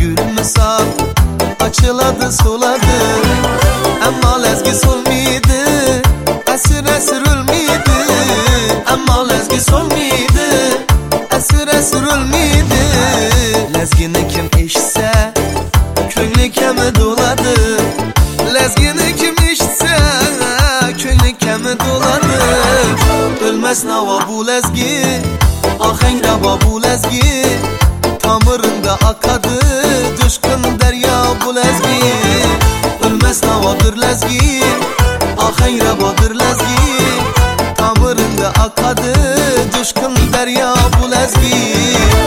gül misal açıladı suladı. Ama lezgi solmaydı, esir esir ölmeydi. Ama lezgi solmaydı, esir esir ölmeydi. Lezgini kim işse köngli kemi doladı. Lezgini kim işse köngli kemi doladı. Ölmez nava bu lezgi, ahenk raba bu lezgi. Tamırında akadı düşkün derya bu lezgi. Ölmez navadır lezgi, ahenk rabadır lezgi. Tamırında akadı düşkün derya bu lezgi.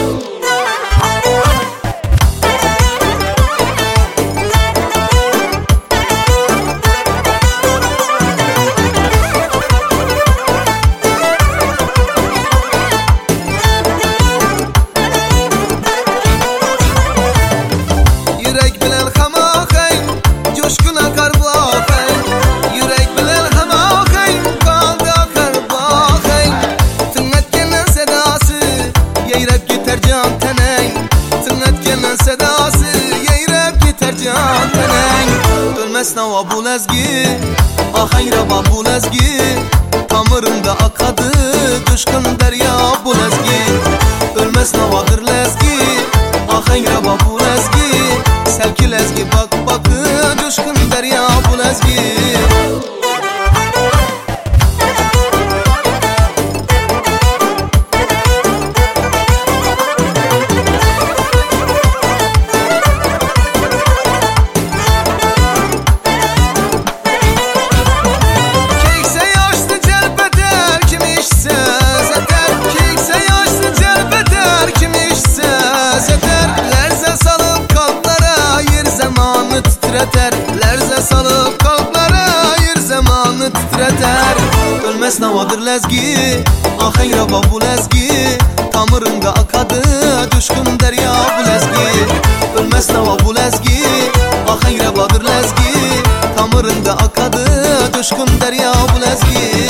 Ölmez nava bu lezgi, ahenk raba bu lezgi. Tamırında akadı düşkün derya bu lezgi. Ölmez navadır lezgi, ahenk raba bu lezgi. Sevki lezgi bak bakı düşkün derya bu lezgi. Lerze salıp kalplara yer zamanı titreter. Ölmez navadır lezgi, ahenk raba bu lezgi. Tamırında akadı düşkün derya bu lezgi. Ölmez nava bu lezgi, ahenk rabadır lezgi. Tamırında akadı düşkün derya bu lezgi.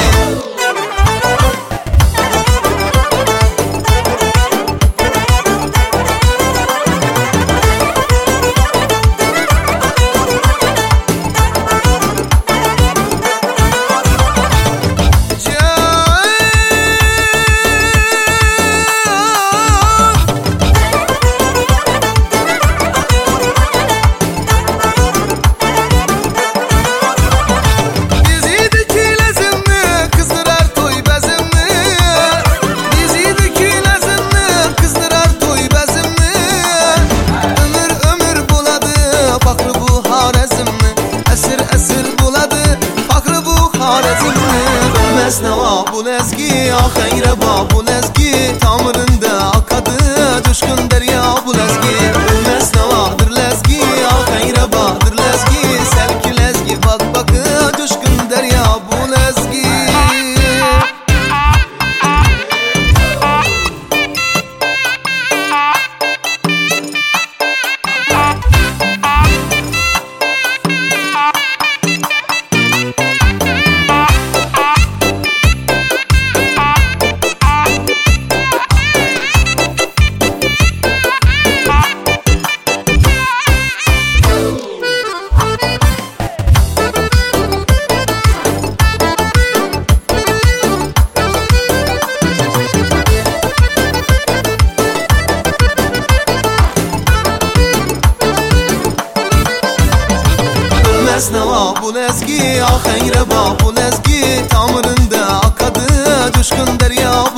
Ölmez nava bu lezgi, ahenk raba bu lezgi. Tamırında akadı düşkün derya bu lezgi. Ölmez navadır lezgi, ahenk rabadır lezgi. Sevki lezgi bak bakı düşkün derya bu lezgi. Ölmez nava bu lezgi, ahenk raba bu lezgi. Tamırında akadı düşkün derya